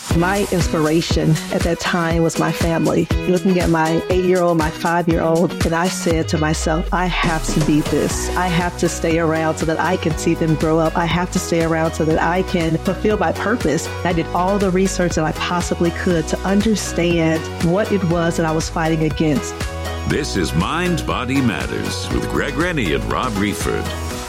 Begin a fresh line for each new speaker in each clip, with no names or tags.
My inspiration at that time was my family. Looking at my 8-year-old, my 5-year-old, and I said to myself, I have to be this. I have to stay around so that I can see them grow up. I have to stay around so that I can fulfill my purpose. I did all the research that I possibly could to understand what it was that I was fighting against.
This is Mind, Body Matters with Greg Rennie and Rob Reford.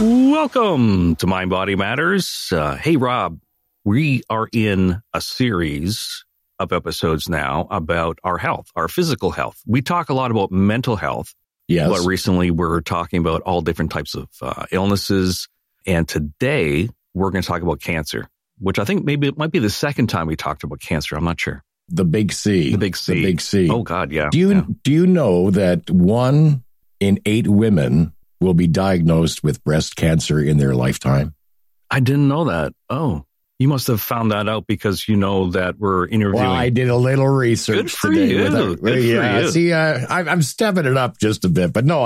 Welcome to Mind, Body Matters. Hey, Rob. We are in a series of episodes now about our health, our physical health. We talk a lot about mental health.
Yes.
But recently we're talking about all different types of illnesses. And today we're going to talk about cancer, which I think maybe it might be the second time we talked about cancer. I'm not sure.
The big C.
The big C.
The big C.
Oh, God, yeah.
Do you know that 1 in 8 women will be diagnosed with breast cancer in their lifetime?
I didn't know that. Oh. You must have found that out because you know that we're interviewing.
Well, I did a little research
Good for
today.
You. Good for you.
See, I'm stepping it up just a bit, but no,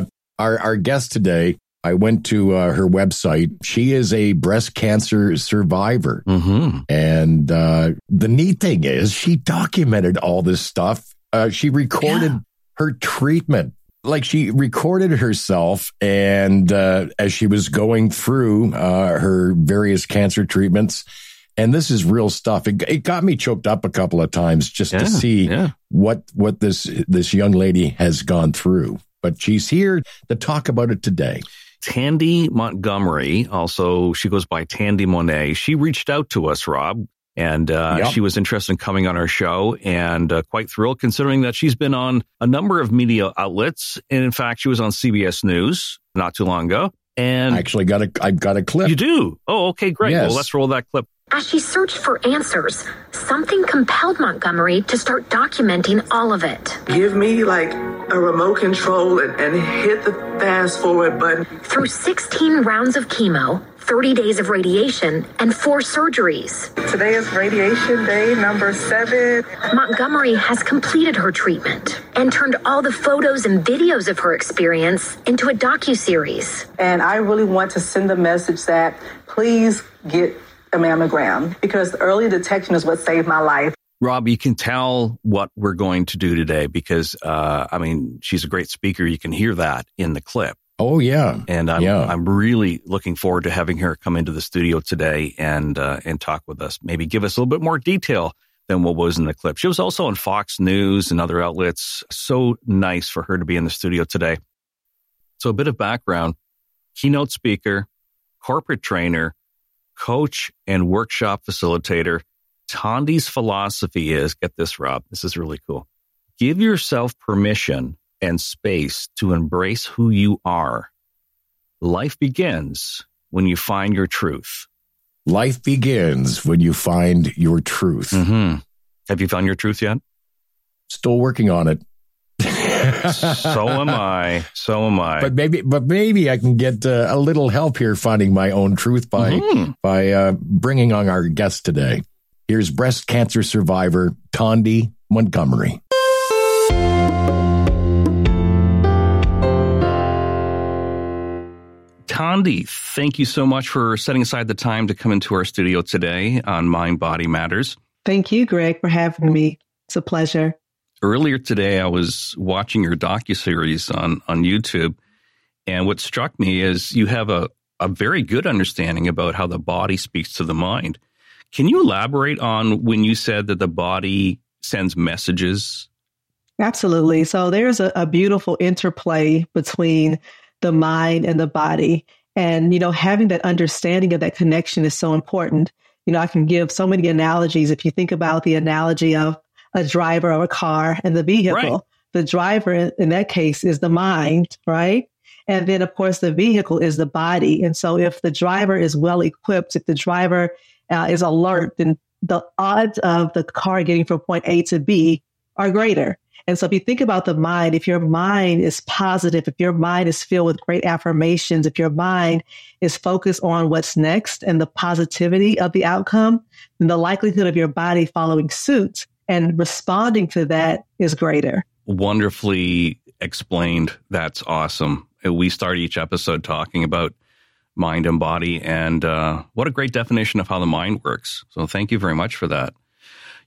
our guest today, I went to her website. She is a breast cancer survivor.
Mm-hmm.
And the neat thing is she documented all this stuff. She recorded her treatment. Like she recorded herself and as she was going through her various cancer treatments. And this is real stuff. It got me choked up a couple of times just to see what this young lady has gone through. But she's here to talk about it today.
Tandy Montgomery, also she goes by Tandy Monet. She reached out to us, Rob. And she was interested in coming on our show and quite thrilled considering that she's been on a number of media outlets. And in fact, she was on CBS News not too long ago. And
I've got a clip.
You do? Oh, okay, great.
Yes.
Well, let's roll that clip.
As she searched for answers, something compelled Montgomery to start documenting all of it.
Give me like a remote control and hit the fast forward button.
Through 16 rounds of chemo, 30 days of radiation, and 4 surgeries.
Today is radiation day number 7.
Montgomery has completed her treatment and turned all the photos and videos of her experience into a docuseries.
And I really want to send the message that please get a mammogram because early detection is what saved my life.
Rob, you can tell what we're going to do today because, she's a great speaker. You can hear that in the clip.
Oh, yeah.
And I'm really looking forward to having her come into the studio today and talk with us. Maybe give us a little bit more detail than what was in the clip. She was also on Fox News and other outlets. So nice for her to be in the studio today. So a bit of background, keynote speaker, corporate trainer, coach, and workshop facilitator. Tandy's philosophy is, get this, Rob, this is really cool. Give yourself permission and space to embrace who you are. Life begins when you find your truth.
Life begins when you find your truth.
Mm-hmm. Have you found your truth yet?
Still working on it.
So am I.
But maybe I can get a little help here finding my own truth by bringing on our guest today. Here's breast cancer survivor Tandy Montgomery.
Tandy, thank you so much for setting aside the time to come into our studio today on Mind, Body Matters.
Thank you, Greg, for having me. It's a pleasure.
Earlier today, I was watching your docuseries on YouTube, and what struck me is you have a very good understanding about how the body speaks to the mind. Can you elaborate on when you said that the body sends messages?
Absolutely. So there's a beautiful interplay between the mind and the body. And, having that understanding of that connection is so important. I can give so many analogies. If you think about the analogy of a driver of a car and the vehicle, right. The driver in that case is the mind, right? And then, of course, the vehicle is the body. And so if the driver is well equipped, if the driver is alert, then the odds of the car getting from point A to B are greater. And so if you think about the mind, if your mind is positive, if your mind is filled with great affirmations, if your mind is focused on what's next and the positivity of the outcome, then the likelihood of your body following suit and responding to that is greater.
Wonderfully explained. That's awesome. We start each episode talking about mind and body, and what a great definition of how the mind works. So thank you very much for that.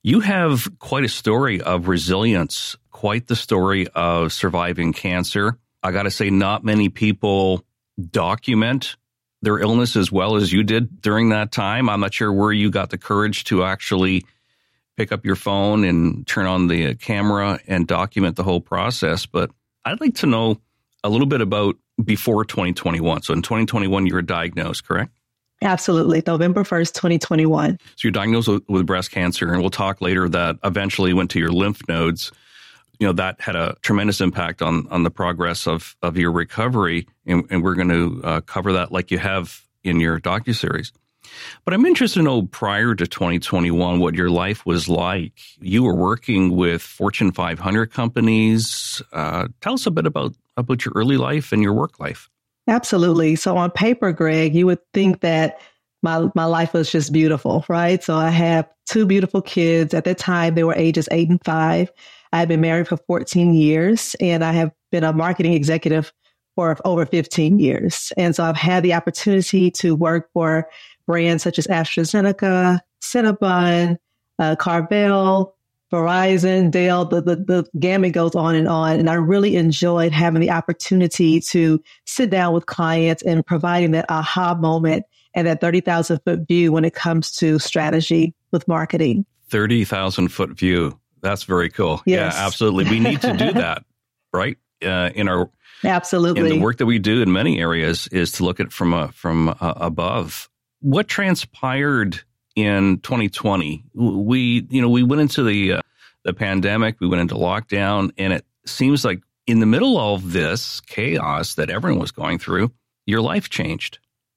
You have quite a story of resilience, quite the story of surviving cancer. I got to say, not many people document their illness as well as you did during that time. I'm not sure where you got the courage to actually pick up your phone and turn on the camera and document the whole process. But I'd like to know a little bit about before 2021. So in 2021, you were diagnosed, correct?
Absolutely. November 1st, 2021.
So you're diagnosed with breast cancer, and we'll talk later that eventually went to your lymph nodes. You know, that had a tremendous impact on the progress of your recovery, and we're going to cover that like you have in your docuseries. But I'm interested to know, prior to 2021, what your life was like. You were working with Fortune 500 companies. Tell us a bit about your early life and your work life.
Absolutely. So on paper, Greg, you would think that my life was just beautiful, right? So I have two beautiful kids. At that time, they were ages 8 and 5. I had been married for 14 years, and I have been a marketing executive for over 15 years. And so I've had the opportunity to work for brands such as AstraZeneca, Cinnabon, Carvel, Verizon, Dell, the gamut goes on. And I really enjoyed having the opportunity to sit down with clients and providing that aha moment and that 30,000 foot view when it comes to strategy with marketing.
30,000 foot view. That's very cool.
Yes.
Yeah, absolutely. We need to do that, right?
Absolutely.
In the work that we do in many areas is to look at it from above. What transpired in 2020? We went into the pandemic, we went into lockdown, and it seems like in the middle of this chaos that everyone was going through, your life changed.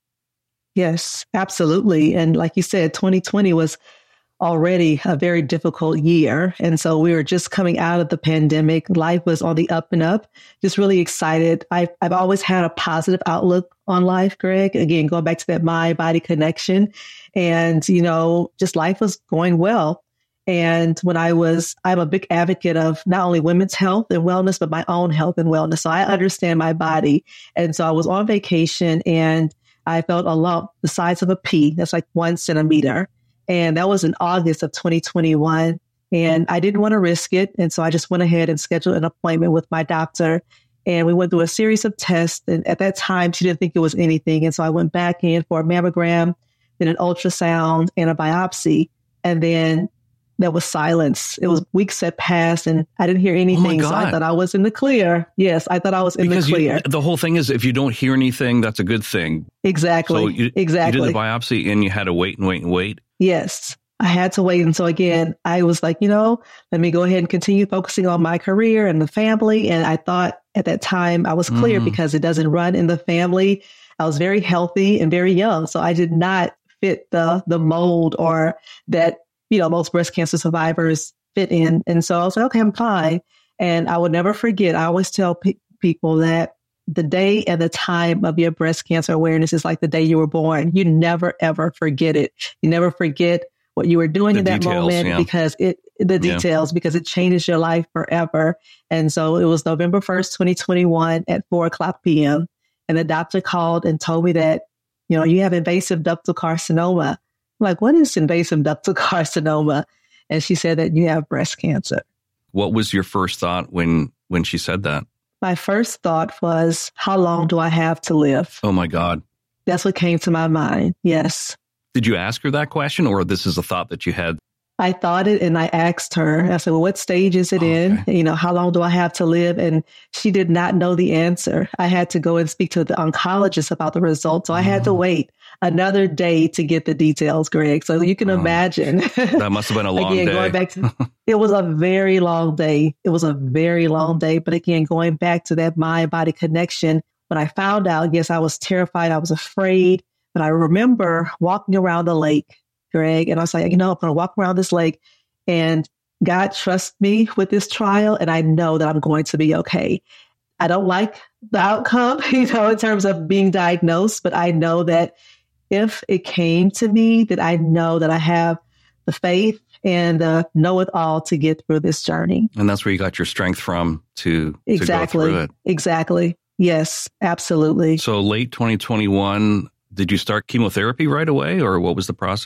Yes, absolutely. And like you said, 2020 was already a very difficult year. And so we were just coming out of the pandemic. Life was on the up and up, just really excited. I've always had a positive outlook on life, Greg. Again, going back to that mind-body connection. And, just life was going well. And I'm a big advocate of not only women's health and wellness, but my own health and wellness. So I understand my body. And so I was on vacation and I felt a lump the size of a pea. That's like 1 centimeter. And that was in August of 2021. And I didn't want to risk it. And so I just went ahead and scheduled an appointment with my doctor. And we went through a series of tests. And at that time, she didn't think it was anything. And so I went back in for a mammogram, then an ultrasound and a biopsy. And then there was silence. It was weeks that passed and I didn't hear anything. So I thought I was in the clear. Yes, I thought I was in the clear.
The whole thing is if you don't hear anything, that's a good thing.
Exactly.
So you did the biopsy and you had to wait and wait and wait.
Yes, I had to wait. And so again, I was like, let me go ahead and continue focusing on my career and the family. And I thought at that time I was clear because it doesn't run in the family. I was very healthy and very young. So I did not fit the mold or that, most breast cancer survivors fit in. And so I was like, okay, I'm fine. And I will never forget. I always tell people that the day and the time of your breast cancer awareness is like the day you were born. You never, ever forget it. You never forget what you were doing in that moment because because it changes your life forever. And so it was November 1st, 2021 at 4:00 p.m. And the doctor called and told me that, you have invasive ductal carcinoma. I'm like, what is invasive ductal carcinoma? And she said that you have breast cancer.
What was your first thought when she said that?
My first thought was, how long do I have to live?
Oh, my God.
That's what came to my mind. Yes.
Did you ask her that question or this is a thought that you had?
I thought it and I asked her, I said, well, what stage is it in? How long do I have to live? And she did not know the answer. I had to go and speak to the oncologist about the results. So I had to wait another day to get the details, Greg. So you can imagine.
That must have been a long day.
Going back to, it was a very long day. But again, going back to that mind-body connection, when I found out, yes, I was terrified. I was afraid. But I remember walking around the lake, Greg, and I was like, I'm going to walk around this lake and God trusts me with this trial. And I know that I'm going to be okay. I don't like the outcome, in terms of being diagnosed, but I know that if it came to me, that I know that I have the faith and the know-it-all to get through this journey.
And that's where you got your strength from to go through it.
Exactly. Yes, absolutely.
So late 2021, did you start chemotherapy right away or what was the process?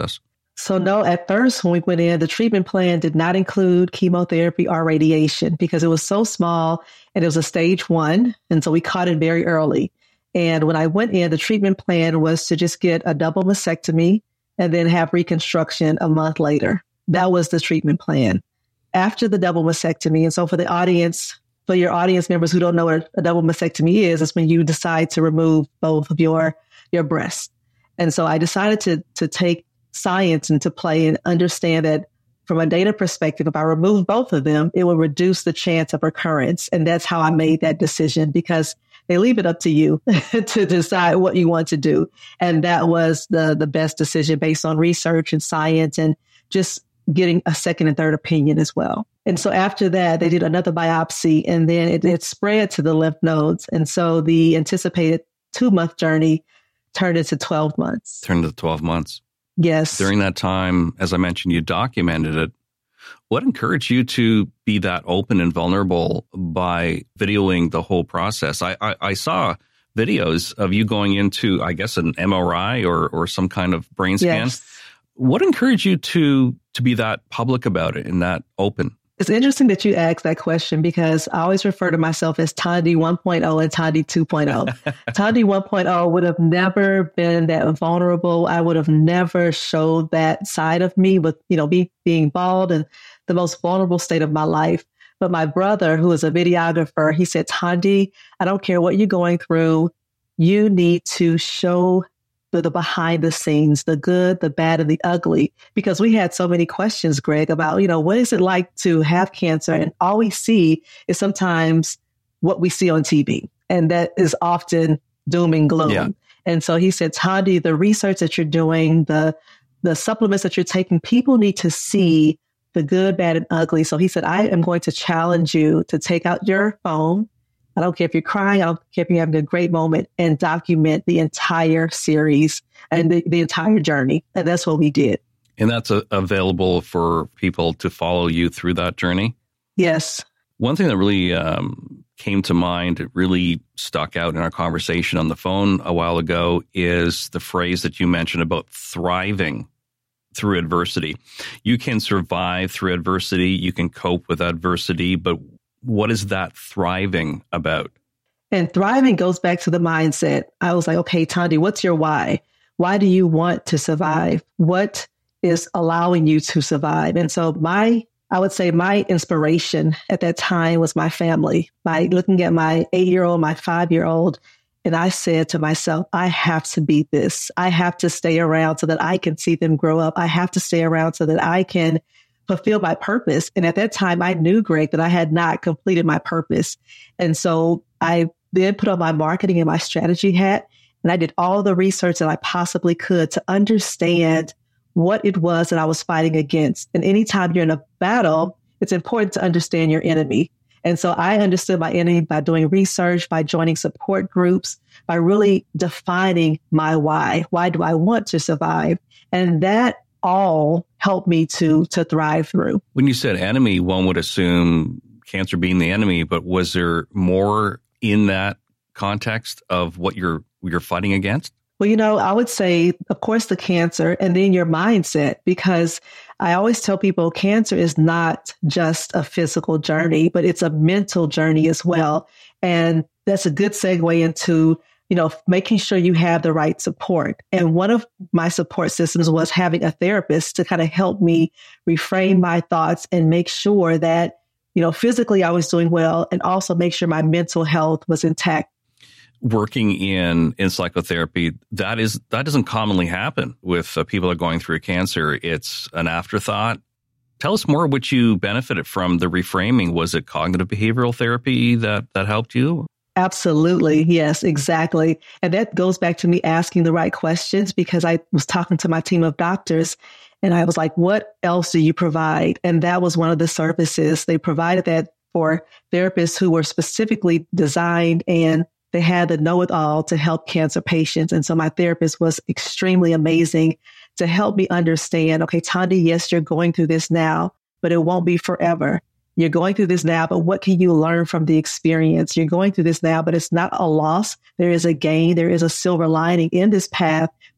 So no, at first when we went in, the treatment plan did not include chemotherapy or radiation because it was so small and it was a stage 1. And so we caught it very early. And when I went in, the treatment plan was to just get a double mastectomy and then have reconstruction a month later. That was the treatment plan. After the double mastectomy, and so for the audience, for your audience members who don't know what a double mastectomy is when you decide to remove both of your breasts. And so I decided to take science into play and understand that from a data perspective, if I remove both of them, it will reduce the chance of recurrence. And that's how I made that decision, because they leave it up to you to decide what you want to do. And that was the best decision based on research and science and just getting a second and third opinion as well. And so after that, they did another biopsy, and then it spread to the lymph nodes. And so the anticipated 2-month journey turned into 12 months.
Turned into 12 months.
Yes.
During that time, as I mentioned, you documented it. What encouraged you to be that open and vulnerable by videoing the whole process? I saw videos of you going into, I guess, an MRI or some kind of brain scan.
Yes.
What encouraged you to be that public about it and that open?
It's interesting that you asked that question, because I always refer to myself as Tondi 1.0 and Tondi 2.0. Tondi 1.0 would have never been that vulnerable. I would have never showed that side of me with, me being bald and the most vulnerable state of my life. But my brother, who is a videographer, he said, Tondi, I don't care what you're going through. You need to show the behind the scenes, the good, the bad, and the ugly, because we had so many questions, Greg, about, what is it like to have cancer? And all we see is sometimes what we see on TV. And that is often doom and gloom. Yeah. And so he said, Tondi, the research that you're doing, the supplements that you're taking, people need to see the good, bad, and ugly. So he said, I am going to challenge you to take out your phone. I don't care if you're crying. I don't care if you're having a great moment, and document the entire series and the entire journey. And that's what we did.
And that's available for people to follow you through that journey?
Yes.
One thing that really came to mind, it really stuck out in our conversation on the phone a while ago, is the phrase that you mentioned about thriving through adversity. You can survive through adversity. You can cope with adversity, but what is that thriving about?
And thriving goes back to the mindset. I was like, okay, Tondi, what's your why? Why do you want to survive? What is allowing you to survive? And so I would say my inspiration at that time was my family. By looking at my 8-year-old, my 5-year-old, and I said to myself, I have to beat this. I have to stay around so that I can see them grow up. I have to stay around so that I can fulfill my purpose. And at that time, I knew, Greg, that I had not completed my purpose. And so I then put on my marketing and my strategy hat, and I did all the research that I possibly could to understand what it was that I was fighting against. And anytime you're in a battle, it's important to understand your enemy. And so I understood my enemy by doing research, by joining support groups, by really defining my why. Why do I want to survive? And that all helped me to thrive through.
When you said enemy, one would assume cancer being the enemy, but was there more in that context of what you're fighting against?
Well, I would say, of course, the cancer, and then your mindset, because I always tell people cancer is not just a physical journey, but it's a mental journey as well. And that's a good segue into making sure you have the right support. And one of my support systems was having a therapist to kind of help me reframe my thoughts and make sure that, physically I was doing well, and also make sure my mental health was intact.
Working in psychotherapy, that doesn't commonly happen with people that are going through cancer. It's an afterthought. Tell us more what you benefited from the reframing. Was it cognitive behavioral therapy that helped you?
Absolutely. Yes, exactly. And that goes back to me asking the right questions, because I was talking to my team of doctors and I was like, what else do you provide? And that was one of the services. They provided that for therapists who were specifically designed, and they had the know-it-all to help cancer patients. And so my therapist was extremely amazing to help me understand, okay, Tondi, yes, you're going through this now, but it won't be forever. You're going through this now, but what can you learn from the experience? You're going through this now, but it's not a loss. There is a gain. There is a silver lining in this path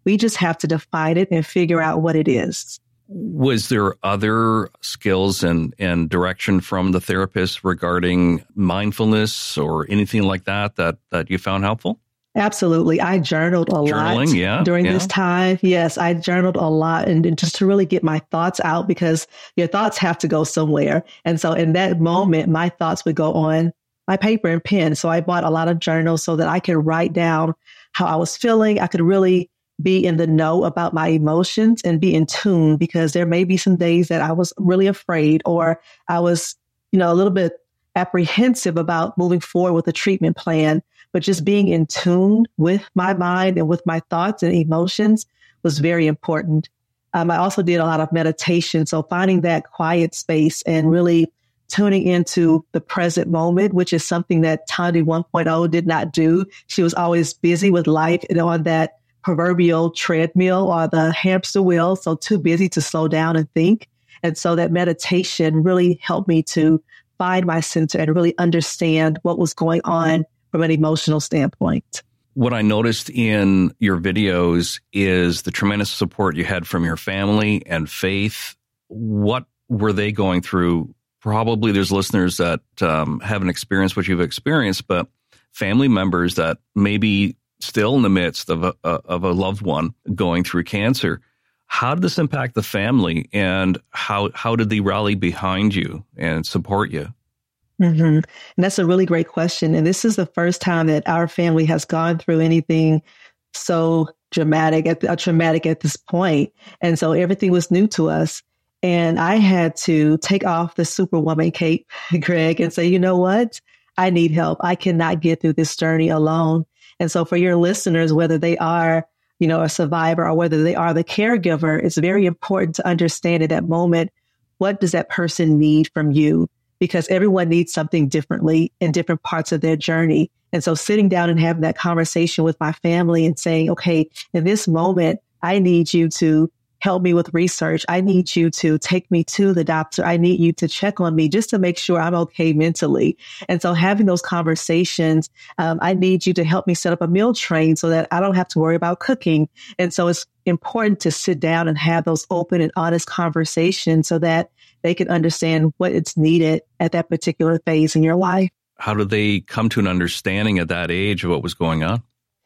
We just have to define it and figure out what it is.
Was there other skills and direction from the therapist regarding mindfulness or anything like that you found helpful?
Absolutely. I journaled a lot during this time. Yes, I journaled a lot and just to really get my thoughts out, because your thoughts have to go somewhere. And so in that moment, my thoughts would go on my paper and pen. So I bought a lot of journals so that I could write down how I was feeling. I could really be in the know about my emotions and be in tune, because there may be some days that I was really afraid, or I was, a little bit apprehensive about moving forward with a treatment plan. But just being in tune with my mind and with my thoughts and emotions was very important. I also did a lot of meditation. So finding that quiet space and really tuning into the present moment, which is something that Tandy 1.0 did not do. She was always busy with life and on that proverbial treadmill or the hamster wheel. So too busy to slow down and think. And so that meditation really helped me to find my center and really understand what was going on from an emotional standpoint.
What I noticed in your videos is the tremendous support you had from your family and faith. What were they going through? Probably there's listeners that haven't experienced what you've experienced, but family members that may be still in the midst of a loved one going through cancer. How did this impact the family, and how did they rally behind you and support you?
Mm-hmm. And that's a really great question. And this is the first time that our family has gone through anything so traumatic at this point. And so everything was new to us. And I had to take off the Superwoman cape, Greg, and say, you know what? I need help. I cannot get through this journey alone. And so for your listeners, whether they are, a survivor or whether they are the caregiver, it's very important to understand at that moment, what does that person need from you? Because everyone needs something differently in different parts of their journey. And so sitting down and having that conversation with my family and saying, okay, in this moment, I need you to help me with research. I need you to take me to the doctor. I need you to check on me just to make sure I'm okay mentally. And so having those conversations, I need you to help me set up a meal train so that I don't have to worry about cooking. And so it's important to sit down and have those open and honest conversations so that they can understand what is needed at that particular phase in your life.
How did they come to an understanding at that age of what was going on?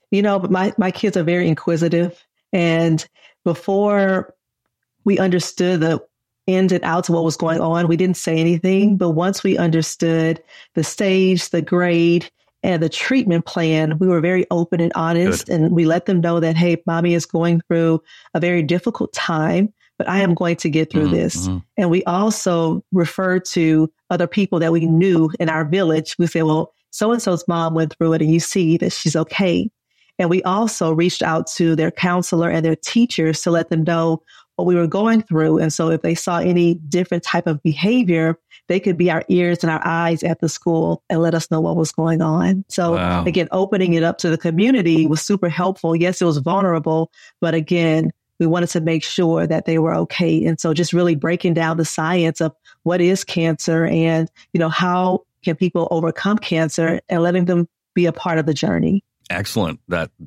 My kids are very inquisitive. And before we understood the ins and outs of what was going on, we didn't say anything. But once we understood the stage, the grade, and the treatment plan, we were very open and honest. Good. And we let them know that, hey, mommy is going through a very difficult time, but I am going to get through this. Mm-hmm. And we also referred to other people that we knew in our village. We said, well, so-and-so's mom went through it and you see that she's okay. And we also reached out to their counselor and their teachers to let them know what we were going through. And so if they saw any different type of behavior, they could be our ears and our eyes at the school and let us know what was going on. So Again, opening it up to the community was super helpful. Yes, it was vulnerable, but again, we wanted to make sure that they were okay. And so just really breaking down the science of what is cancer and, how can people overcome cancer and letting them be a part of the journey.
Excellent.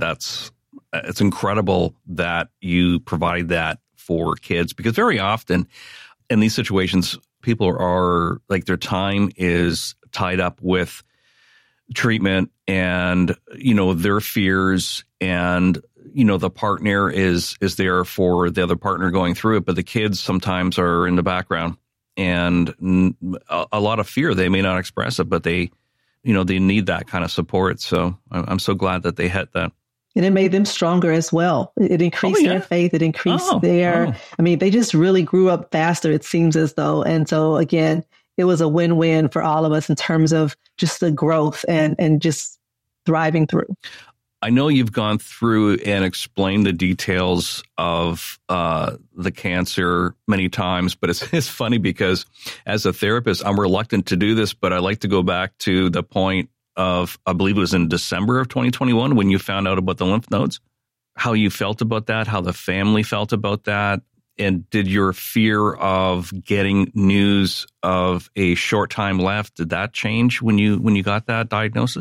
It's incredible that you provide that for kids, because very often in these situations, people are like their time is tied up with treatment and, their fears and, the partner is there for the other partner going through it, but the kids sometimes are in the background and a lot of fear. They may not express it, but they need that kind of support. So I'm so glad that they had that.
And it made them stronger as well. It increased their faith. It increased they just really grew up faster, it seems as though. And so again, it was a win-win for all of us in terms of just the growth and just thriving through.
I know you've gone through and explained the details of the cancer many times, but it's funny because as a therapist, I'm reluctant to do this, but I like to go back to the point of, I believe it was in December of 2021 when you found out about the lymph nodes, how you felt about that, how the family felt about that. And did your fear of getting news of a short time left, did that change when you got that diagnosis?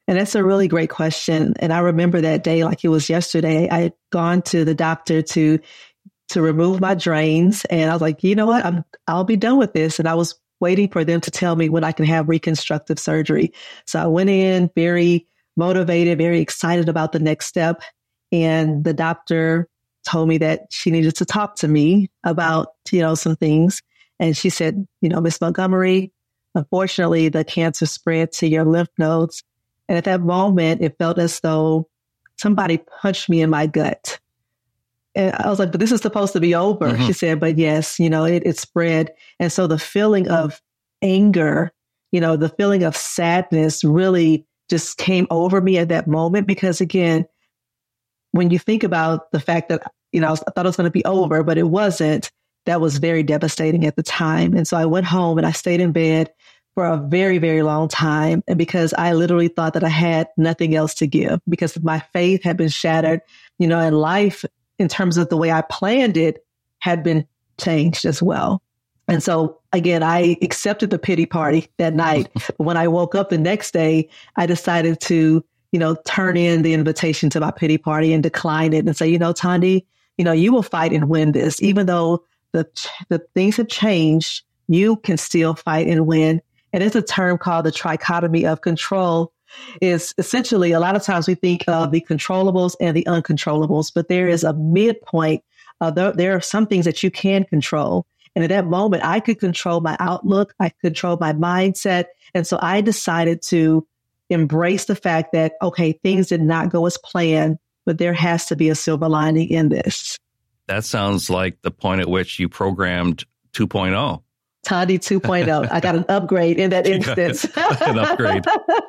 And that's a really great question. And I remember that day like it was yesterday. I had gone to the doctor to remove my drains. And I was like, you know what? I'll be done with this. And I was waiting for them to tell me when I can have reconstructive surgery. So I went in very motivated, very excited about the next step. And the doctor told me that she needed to talk to me about, some things. And she said, Miss Montgomery, unfortunately, the cancer spread to your lymph nodes. And at that moment, it felt as though somebody punched me in my gut. And I was like, but this is supposed to be over. Mm-hmm. She said, but yes, it spread. And so the feeling of anger, the feeling of sadness really just came over me at that moment. Because again, when you think about the fact that, I thought it was going to be over, but it wasn't, that was very devastating at the time. And so I went home and I stayed in bed for a very, very long time. And because I literally thought that I had nothing else to give, because my faith had been shattered, and life in terms of the way I planned it had been changed as well. And so again, I accepted the pity party that night. But when I woke up the next day, I decided to, turn in the invitation to my pity party and decline it and say, Tondi, you will fight and win this. Even though the things have changed, you can still fight and win. And it's a term called the trichotomy of control. Is essentially a lot of times we think of the controllables and the uncontrollables, but there is a midpoint. There are some things that you can control. And at that moment, I could control my outlook. I could control my mindset. And so I decided to embrace the fact that, okay, things did not go as planned, but there has to be a silver lining in this.
That sounds like the point at which you programmed 2.0.
Tondi 2.0. I got an upgrade in that instance.
An upgrade.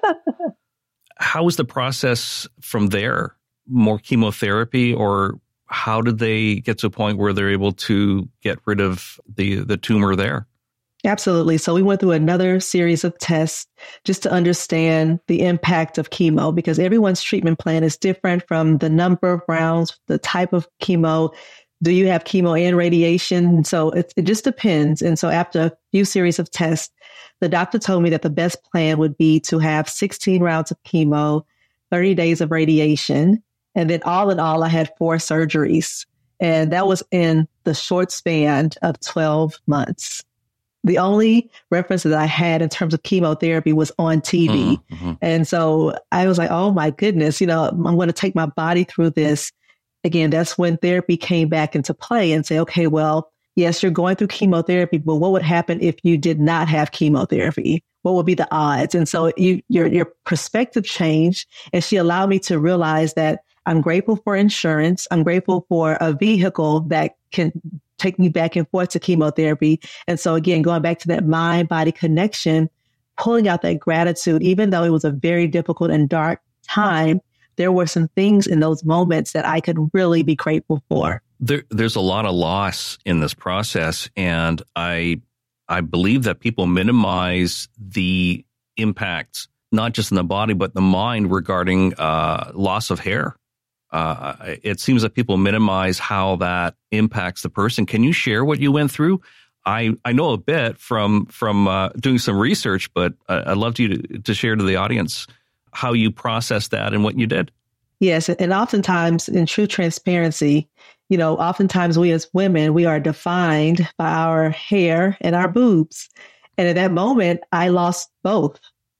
How was the process from there? More chemotherapy, or how did they get to a point where they're able to get rid of the tumor there?
Absolutely. So we went through another series of tests just to understand the impact of chemo, because everyone's treatment plan is different, from the number of rounds, the type of chemo. Do you have chemo and radiation? So it just depends. And so after a few series of tests, the doctor told me that the best plan would be to have 16 rounds of chemo, 30 days of radiation. And then all in all, I had 4 surgeries. And that was in the short span of 12 months. The only reference that I had in terms of chemotherapy was on TV. Mm-hmm. And so I was like, oh my goodness, I'm going to take my body through this. Again, that's when therapy came back into play and say, okay, well, yes, you're going through chemotherapy, but what would happen if you did not have chemotherapy? What would be the odds? And so your perspective changed. And she allowed me to realize that I'm grateful for insurance. I'm grateful for a vehicle that can take me back and forth to chemotherapy. And so again, going back to that mind-body connection, pulling out that gratitude, even though it was a very difficult and dark time, there were some things in those moments that I could really be grateful for.
There's a lot of loss in this process. And I believe that people minimize the impacts, not just in the body, but the mind regarding loss of hair. It seems that people minimize how that impacts the person. Can you share what you went through? I know a bit from doing some research, but I'd love you to share to the audience how you processed that and what you did.
Yes. And oftentimes, in true transparency, oftentimes we as women, we are defined by our hair and our boobs. And at that moment, I lost both,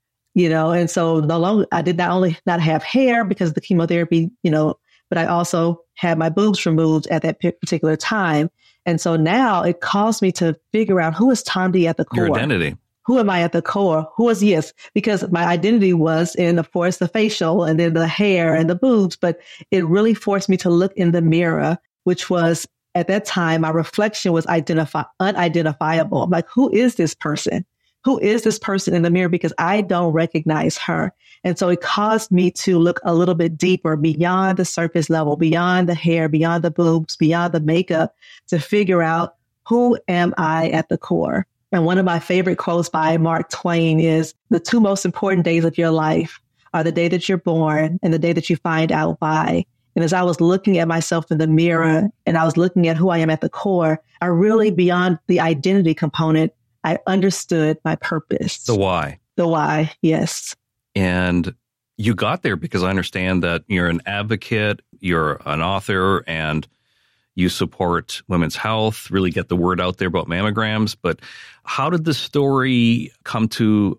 and so no longer, I did not only not have hair because of the chemotherapy, but I also had my boobs removed at that particular time. And so now it caused me to figure out, who is Tondi at the core?
Your identity.
Who am I at the core? Who is, yes, because my identity was in, of course, the facial and then the hair and the boobs, but it really forced me to look in the mirror, which was, at that time, my reflection was unidentifiable. I'm like, who is this person? Who is this person in the mirror? Because I don't recognize her. And so it caused me to look a little bit deeper, beyond the surface level, beyond the hair, beyond the boobs, beyond the makeup, to figure out, who am I at the core? And one of my favorite quotes by Mark Twain is, the 2 most important days of your life are the day that you're born and the day that you find out why. And as I was looking at myself in the mirror and I was looking at who I am at the core, I really, beyond the identity component, I understood my purpose.
The why.
The why, yes.
And you got there because I understand that you're an advocate, you're an author, and you support women's health, really get the word out there about mammograms. But how did the story come to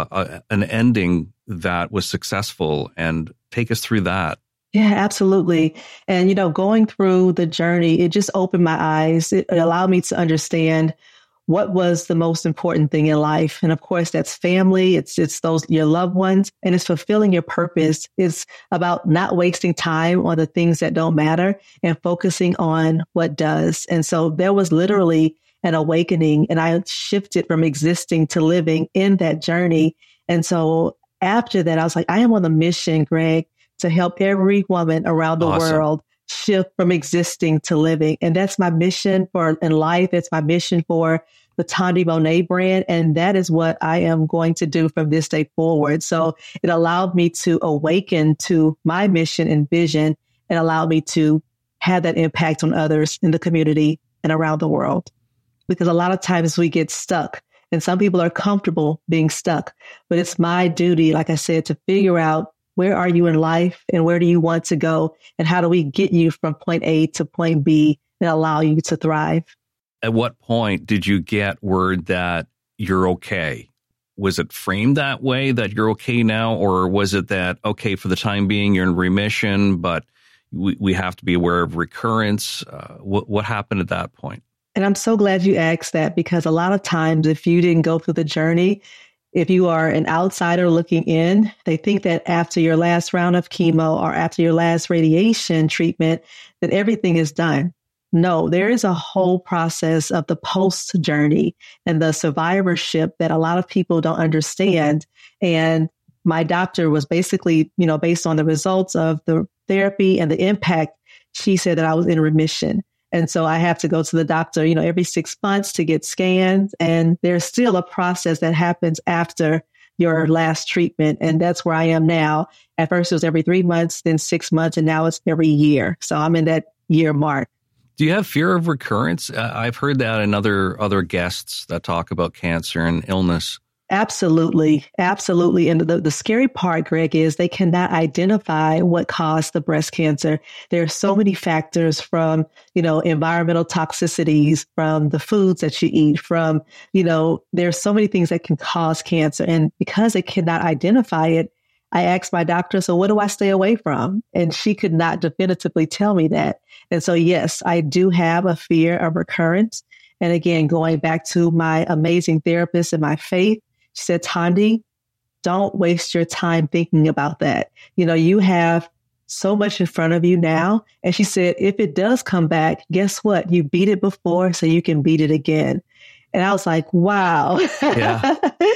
an ending that was successful? And take us through that.
Yeah, absolutely. And, going through the journey, it just opened my eyes. It allowed me to understand what was the most important thing in life. And of course, that's family. It's those, your loved ones, and it's fulfilling your purpose. It's about not wasting time on the things that don't matter and focusing on what does. And so there was literally an awakening, and I shifted from existing to living in that journey. And so after that, I was like, I am on a mission, Greg, to help every woman around the world shift from existing to living. And that's my mission in life. It's my mission for the Tandi Monet brand. And that is what I am going to do from this day forward. So it allowed me to awaken to my mission and vision, and allowed me to have that impact on others in the community and around the world. Because a lot of times we get stuck, and some people are comfortable being stuck, but it's my duty, like I said, to figure out, where are you in life and where do you want to go? And how do we get you from point A to point B and allow you to thrive?
At what point did you get word that you're okay? Was it framed that way, that you're okay now? Or was it that, okay, for the time being, you're in remission, but we have to be aware of recurrence? What happened at that point?
And I'm so glad you asked that, because a lot of times, if you didn't go through the journey, if you are an outsider looking in, they think that after your last round of chemo or after your last radiation treatment, that everything is done. No, there is a whole process of the post journey and the survivorship that a lot of people don't understand. And my doctor was basically, based on the results of the therapy and the impact, she said that I was in remission. And so I have to go to the doctor, every 6 months to get scans. And there's still a process that happens after your last treatment. And that's where I am now. At first, it was every 3 months, then 6 months, and now it's every year. So I'm in that year mark.
Do you have fear of recurrence? I've heard that in other guests that talk about cancer and illness.
Absolutely. Absolutely. And the scary part, Greg, is they cannot identify what caused the breast cancer. There are so many factors from, environmental toxicities, from the foods that you eat, from, there's so many things that can cause cancer. And because they cannot identify it, I asked my doctor, so what do I stay away from? And she could not definitively tell me that. And so, yes, I do have a fear of recurrence. And again, going back to my amazing therapist and my faith, she said, Tandi, don't waste your time thinking about that. You have so much in front of you now. And she said, if it does come back, guess what? You beat it before, so you can beat it again. And I was like, wow.
Yeah.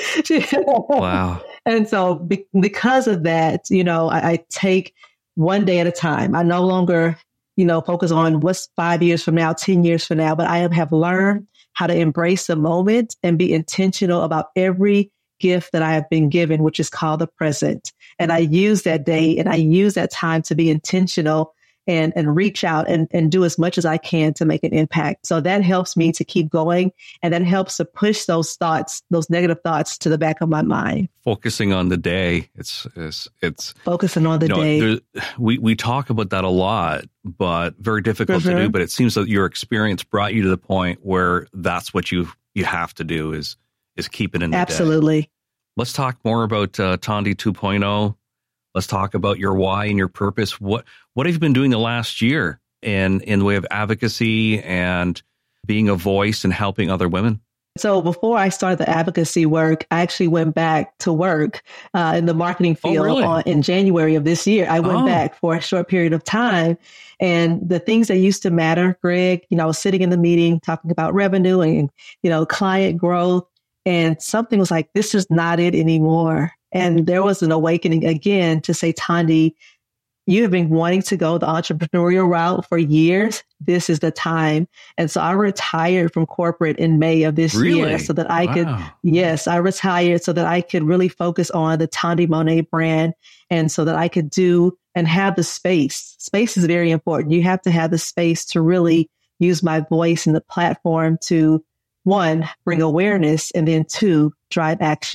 Wow.
And so because of that, I take one day at a time. I no longer, focus on what's 5 years from now, 10 years from now, but I have learned how to embrace the moment and be intentional about every gift that I have been given, which is called the present. And I use that day and I use that time to be intentional and reach out and do as much as I can to make an impact. So that helps me to keep going. And that helps to push those thoughts, those negative thoughts, to the back of my mind.
Focusing on the day. It's
focusing on the day.
We talk about that a lot, but very difficult to do. But it seems that your experience brought you to the point where that's what you have to do is keep it in the day.
Absolutely.
Let's talk more about Tandi 2.0. Let's talk about your why and your purpose. What have you been doing the last year in the way of advocacy and being a voice and helping other women?
So before I started the advocacy work, I actually went back to work in the marketing field in January of this year. I went back for a short period of time. And the things that used to matter, Greg, I was sitting in the meeting talking about revenue and, client growth. And something was like, this is not it anymore. And there was an awakening again to say, Tandi, you have been wanting to go the entrepreneurial route for years. This is the time. And so I retired from corporate in May of this year so that I could, I retired so that I could really focus on the Tandi Monet brand and so that I could do and have the space. Space is very important. You have to have the space to really use my voice and the platform to, one, bring awareness, and then two, drive action.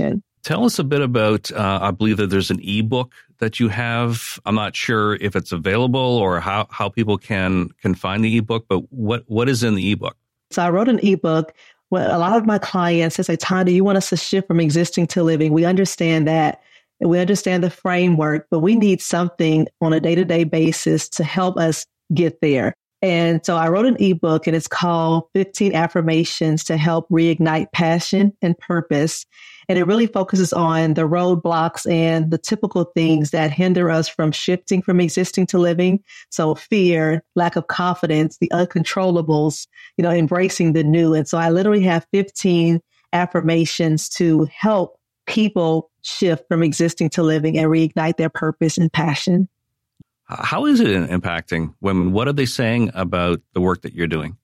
Tell us a bit about, I believe that there's an ebook that you have. I'm not sure if it's available or how people can find the ebook, but what is in the ebook?
So I wrote an ebook. Well, a lot of my clients say, Tanya, you want us to shift from existing to living. We understand that. We understand the framework, but we need something on a day-to-day basis to help us get there. And so I wrote an ebook, and it's called 15 Affirmations to Help Reignite Passion and Purpose. And it really focuses on the roadblocks and the typical things that hinder us from shifting from existing to living. So fear, lack of confidence, the uncontrollables, embracing the new. And so I literally have 15 affirmations to help people shift from existing to living and reignite their purpose and passion.
How is it impacting women? What are they saying about the work that you're doing?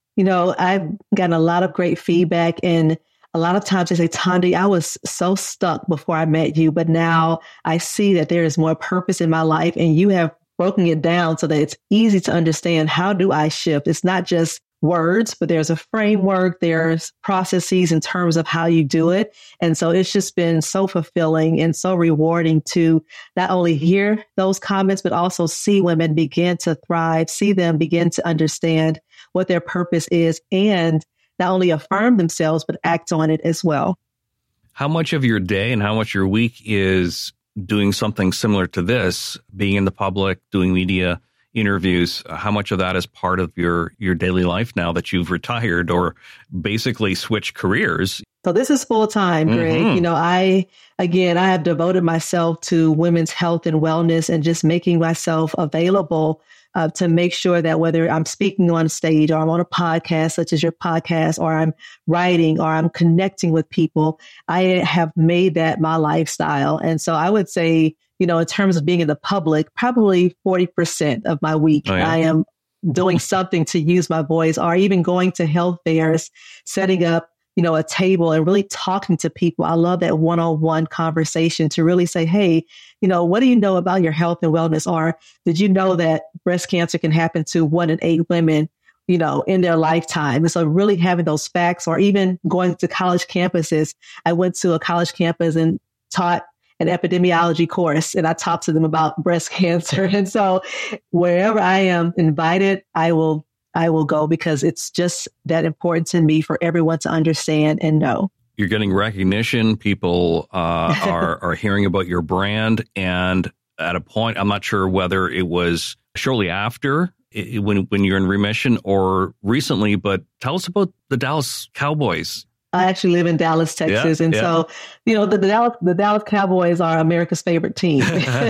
I've gotten a lot of great feedback, and a lot of times they say, Tanya, I was so stuck before I met you, but now I see that there is more purpose in my life, and you have broken it down so that it's easy to understand. How do I shift? It's not just words, but there's a framework, there's processes in terms of how you do it. And so it's just been so fulfilling and so rewarding to not only hear those comments, but also see women begin to thrive, see them begin to understand what their purpose is, and not only affirm themselves, but act on it as well.
How much of your day and how much your week is doing something similar to this, being in the public, doing media interviews? How much of that is part of your daily life now that you've retired or basically switched careers?
So this is full time, Greg.
Mm-hmm.
I have devoted myself to women's health and wellness and just making myself available to make sure that whether I'm speaking on stage or I'm on a podcast, such as your podcast, or I'm writing or I'm connecting with people, I have made that my lifestyle. And so I would say, in terms of being in the public, probably 40% of my week, I am doing something to use my voice, or even going to health fairs, setting up, a table and really talking to people. I love that one-on-one conversation to really say, hey, what do you know about your health and wellness? Or did you know that breast cancer can happen to 1 in 8 women, in their lifetime? And so really having those facts, or even going to college campuses. I went to a college campus and taught an epidemiology course, and I talked to them about breast cancer. And so wherever I am invited, I will go, because it's just that important to me for everyone to understand and know.
You're getting recognition. People are hearing about your brand. And at a point, I'm not sure whether it was shortly after when you're in remission or recently, but tell us about the Dallas Cowboys.
I actually live in Dallas, Texas. So, the Dallas Cowboys are America's favorite team,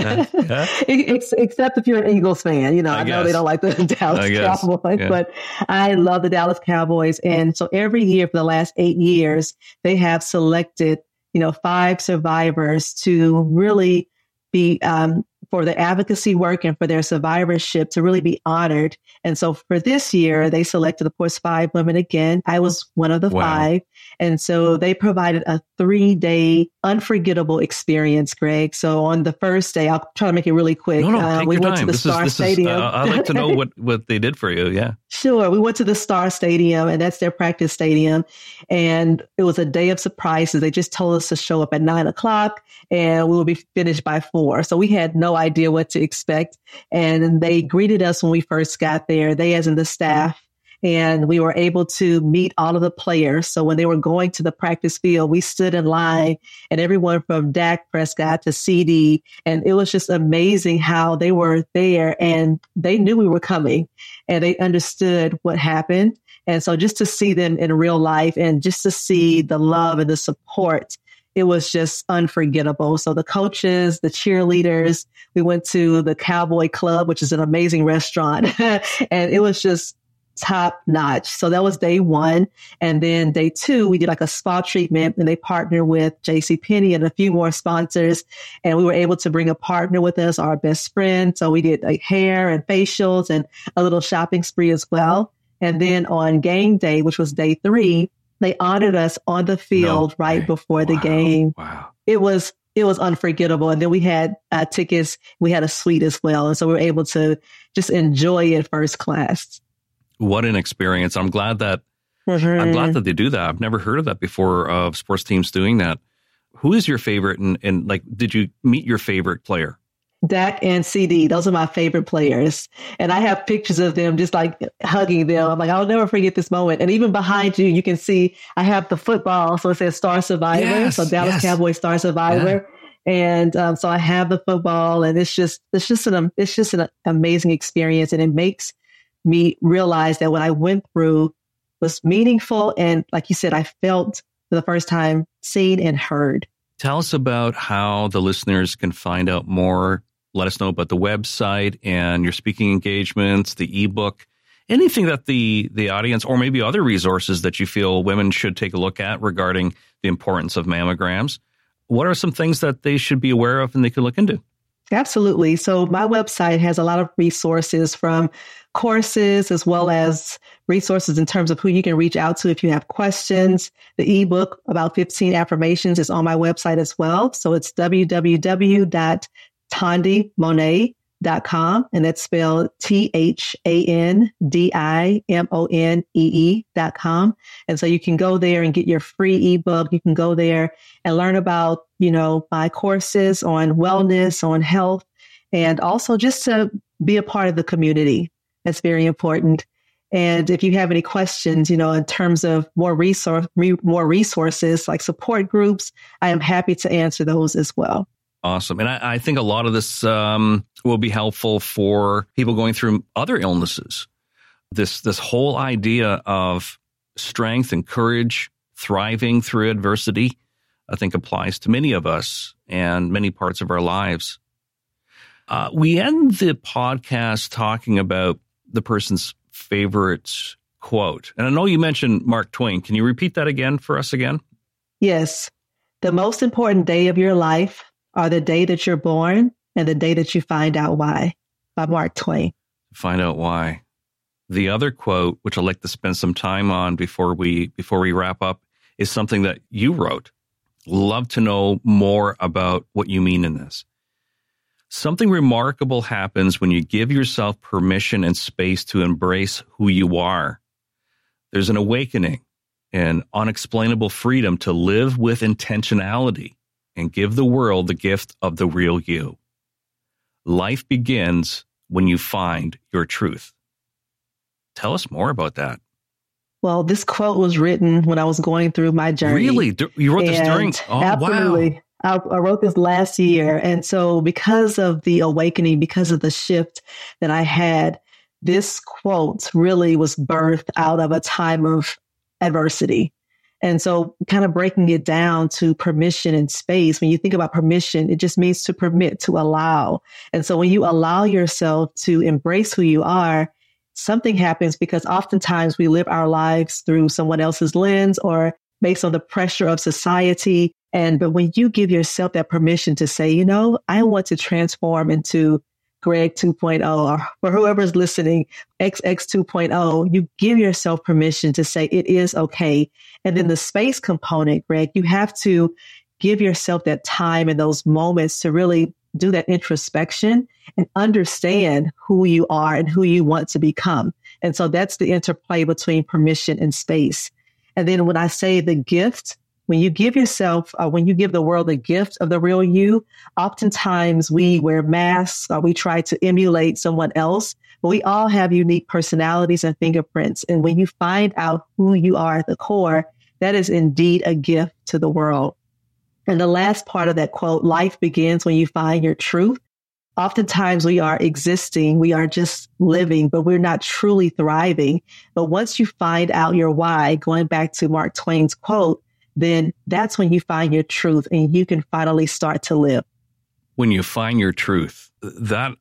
except if you're an Eagles fan. I know they don't like the Dallas Cowboys, but I love the Dallas Cowboys. And so every year for the last 8 years, they have selected, 5 survivors to really be, for their advocacy work and for their survivorship, to really be honored. And so for this year, they selected, of course, 5 women again. I was one of the 5. And so they provided a 3-day unforgettable experience, Greg. So on the first day, I'll try to make it really quick.
We
went to the Star Stadium.
I'd like to know what they did for you. Yeah.
Sure. We went to the Star Stadium, and that's their practice stadium. And it was a day of surprises. They just told us to show up at 9:00 and we will be finished by 4. So we had no idea what to expect. And they greeted us when we first got there, they as in the staff. And we were able to meet all of the players. So when they were going to the practice field, we stood in line, and everyone from Dak Prescott to CD. And it was just amazing how they were there, and they knew we were coming, and they understood what happened. And so just to see them in real life, and just to see the love and the support, it was just unforgettable. So the coaches, the cheerleaders, we went to the Cowboy Club, which is an amazing restaurant. And it was just top notch. So that was day 1. And then day 2, we did like a spa treatment, and they partnered with JCPenney and a few more sponsors. And we were able to bring a partner with us, our best friend. So we did like hair and facials and a little shopping spree as well. And then on game day, which was day 3, they honored us on the field right before the game.
Wow.
It was unforgettable. And then we had tickets. We had a suite as well. And so we were able to just enjoy it first class.
What an experience. I'm glad that they do that. I've never heard of that before, of sports teams doing that. Who is your favorite? And like, did you meet your favorite player?
Dak and CD, those are my favorite players. And I have pictures of them just like hugging them. I'm like, I'll never forget this moment. And even behind you, you can see I have the football. So it says Star Survivor.
Yes,
so Dallas Cowboys Star Survivor. Yeah. And so I have the football, and it's just an amazing experience. And it makes me realize that what I went through was meaningful. And like you said, I felt for the first time seen and heard.
Tell us about how the listeners can find out more. Let us know about the website and your speaking engagements, the ebook, anything that the audience, or maybe other resources that you feel women should take a look at regarding the importance of mammograms. What are some things that they should be aware of and they could look into?
Absolutely. So my website has a lot of resources, from courses as well as resources in terms of who you can reach out to if you have questions. The ebook, About 15 Affirmations, is on my website as well. So it's www.tandimonee.com, and that's spelled THANDIMONEE.com. And so you can go there and get your free ebook. You can go there and learn about, my courses on wellness, on health, and also just to be a part of the community. That's very important. And if you have any questions, in terms of more resources like support groups, I am happy to answer those as well.
Awesome. And I think a lot of this will be helpful for people going through other illnesses. This whole idea of strength and courage, thriving through adversity, I think applies to many of us and many parts of our lives. We end the podcast talking about the person's favorite quote. And I know you mentioned Mark Twain. Can you repeat that again for us again?
Yes. The most important day of your life are the day that you're born and the day that you find out why, by Mark Twain.
Find out why. The other quote, which I'd like to spend some time on before we wrap up, is something that you wrote. Love to know more about what you mean in this. Something remarkable happens when you give yourself permission and space to embrace who you are. There's an awakening and unexplainable freedom to live with intentionality and give the world the gift of the real you. Life begins when you find your truth. Tell us more about that.
Well, this quote was written when I was going through my journey.
Really? You wrote this during? Oh,
absolutely. Wow. I wrote this last year. And so because of the awakening, because of the shift that I had, this quote really was birthed out of a time of adversity. And so kind of breaking it down to permission and space. When you think about permission, it just means to permit, to allow. And so when you allow yourself to embrace who you are, something happens, because oftentimes we live our lives through someone else's lens or based on the pressure of society. But when you give yourself that permission to say, I want to transform into Greg 2.0, or for whoever's listening, XX 2.0, you give yourself permission to say it is okay. And then the space component, Greg, you have to give yourself that time and those moments to really do that introspection and understand who you are and who you want to become. And so that's the interplay between permission and space. And then when I say the gift, when you give yourself, when you give the world the gift of the real you, oftentimes we wear masks or we try to emulate someone else, but we all have unique personalities and fingerprints. And when you find out who you are at the core, that is indeed a gift to the world. And the last part of that quote, life begins when you find your truth. Oftentimes we are existing, we are just living, but we're not truly thriving. But once you find out your why, going back to Mark Twain's quote, then that's when you find your truth and you can finally start to live.
When you find your truth, that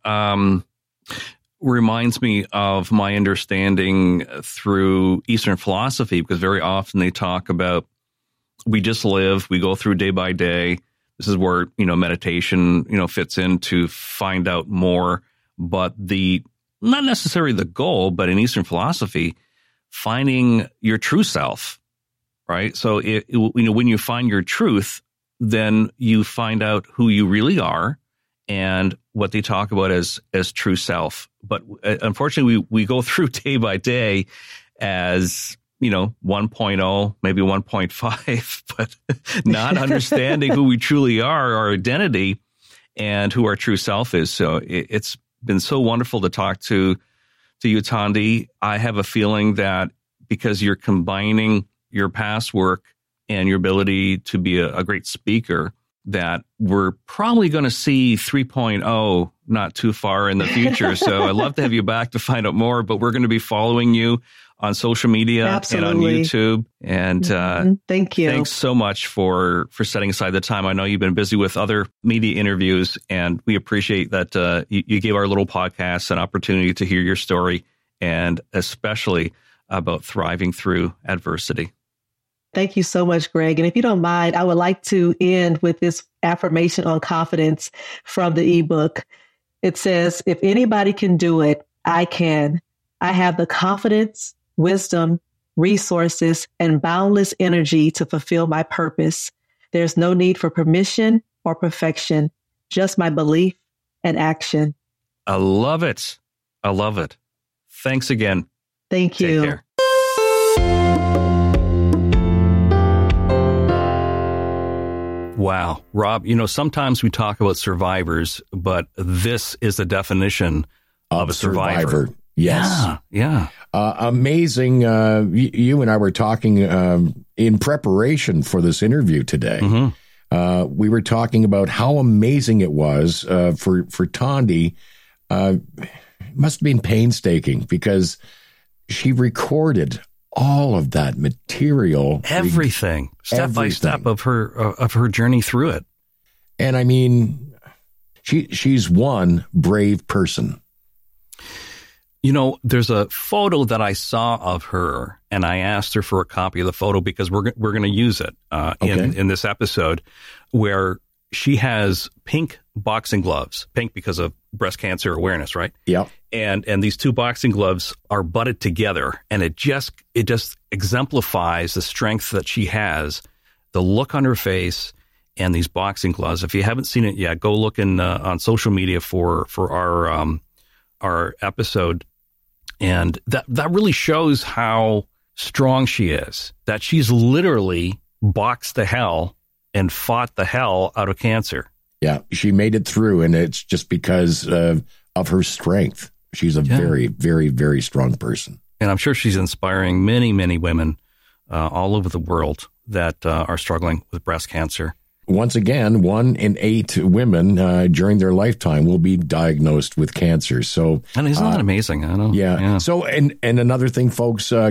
reminds me of my understanding through Eastern philosophy, because very often they talk about we just live, we go through day by day. This is where, meditation, fits in to find out more. But not necessarily the goal, but in Eastern philosophy, finding your true self, right? So, when you find your truth, then you find out who you really are and what they talk about as true self. But unfortunately, we go through day by day as 1.0, maybe 1.5, but not understanding who we truly are, our identity, and who our true self is. So it's been so wonderful to talk to you, Thandi. I have a feeling that because you're combining your past work and your ability to be a great speaker, that we're probably going to see 3.0 not too far in the future. So I'd love to have you back to find out more, but we're going to be following you on social media
Absolutely.
and on YouTube. And
thank you.
Thanks so much for setting aside the time. I know you've been busy with other media interviews, and we appreciate that you gave our little podcast an opportunity to hear your story, and especially about thriving through adversity.
Thank you so much, Greg. And if you don't mind, I would like to end with this affirmation on confidence from the ebook. It says, if anybody can do it, I can. I have the confidence, wisdom, resources, and boundless energy to fulfill my purpose. There's no need for permission or perfection, just my belief and action.
I love it. I love it. Thanks again.
Thank you.
Take care. Wow. Rob, sometimes we talk about survivors, but this is the definition of a survivor.
Yes.
Yeah.
Amazing. You and I were talking in preparation for this interview today.
Mm-hmm.
We were talking about how amazing it was for Thandi. It must have been painstaking because she recorded all of that material,
everything, step by step of her journey through it.
And I mean, she's one brave person.
There's a photo that I saw of her, and I asked her for a copy of the photo because we're going to use it in this episode, where she has pink boxing gloves, pink because of breast cancer awareness, right?
Yeah.
And these two boxing gloves are butted together, and it just exemplifies the strength that she has, the look on her face, and these boxing gloves. If you haven't seen it yet, go look on social media for our episode, and that really shows how strong she is. That she's literally boxed the hell and fought the hell out of cancer.
Yeah, she made it through, and it's just because of her strength. She's a very, very, very strong person.
And I'm sure she's inspiring many, many women all over the world that are struggling with breast cancer.
Once again, 1 in 8 women during their lifetime will be diagnosed with cancer. So,
and isn't that amazing? I know.
Yeah. So, and another thing, folks, go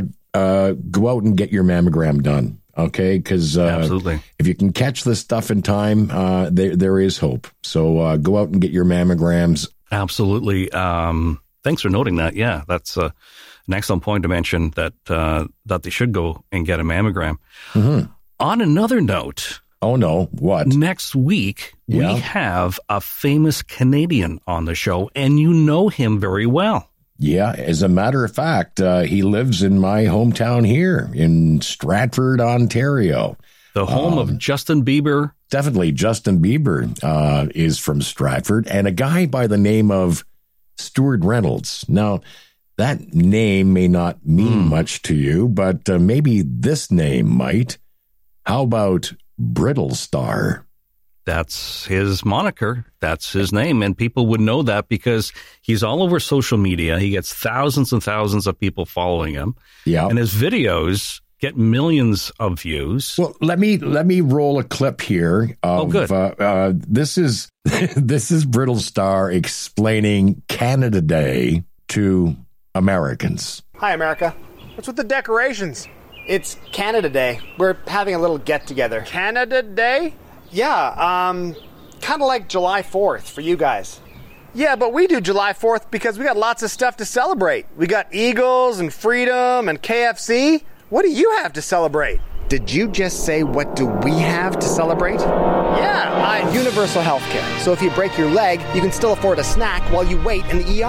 out and get your mammogram done. Okay, because
absolutely,
if you can catch this stuff in time, there is hope. So go out and get your mammograms.
Absolutely. Thanks for noting that. Yeah, that's an excellent point to mention that they should go and get a mammogram.
Mm-hmm.
On another note.
Oh, no. What?
Next week, we have a famous Canadian on the show, and you know him very well.
Yeah, as a matter of fact, he lives in my hometown here in Stratford, Ontario.
The home of Justin Bieber.
Definitely, Justin Bieber is from Stratford, and a guy by the name of Stuart Reynolds. Now, that name may not mean much to you, but maybe this name might. How about Brittle Star?
That's his moniker. That's his name. And people would know that because he's all over social media. He gets thousands and thousands of people following him.
Yeah.
And his videos get millions of views.
Well, let me roll a clip here.
Good.
This is Brittle Star explaining Canada Day to Americans.
Hi, America. What's with the decorations? It's Canada Day. We're having a little get-together. Canada Day? Yeah, kind of like July 4th for you guys. Yeah, but we do July 4th because we got lots of stuff to celebrate. We got Eagles and freedom and KFC. What do you have to celebrate? Did you just say, what do we have to celebrate? Yeah, universal health care. So if you break your leg, you can still afford a snack while you wait in the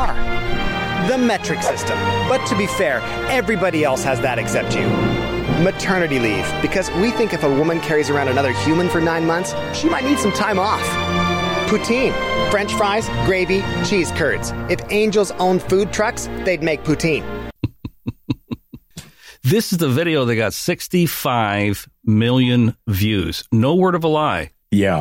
ER. The metric system. But to be fair, everybody else has that except you. Maternity leave, because we think if a woman carries around another human for 9 months, she might need some time off. Poutine, French fries, gravy, cheese curds. If angels owned food trucks, they'd make poutine.
This is the video that got 65 million views. No word of a lie.
Yeah,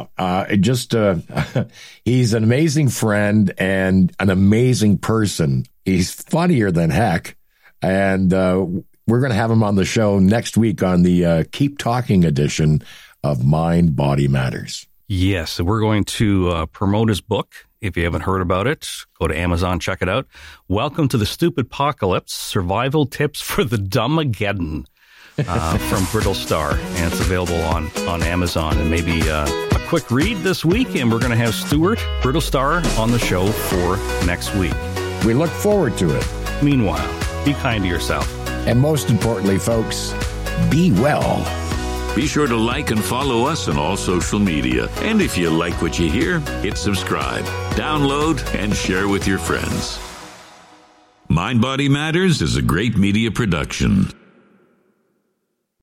he's an amazing friend and an amazing person. He's funnier than heck. And we're going to have him on the show next week on the Keep Talking edition of Mind, Body Matters. Yes,
we're going to promote his book. If you haven't heard about it, go to Amazon, check it out. Welcome to the Stupid Apocalypse, Survival Tips for the Dummageddon from Brittle Star. And it's available on Amazon. And maybe a quick read this week. And we're going to have Stuart Brittle Star on the show for next week.
We look forward to it.
Meanwhile, be kind to yourself.
And most importantly, folks, be well.
Be sure to like and follow us on all social media. And if you like what you hear, hit subscribe, download, and share with your friends. Mind Body Matters is a great media production.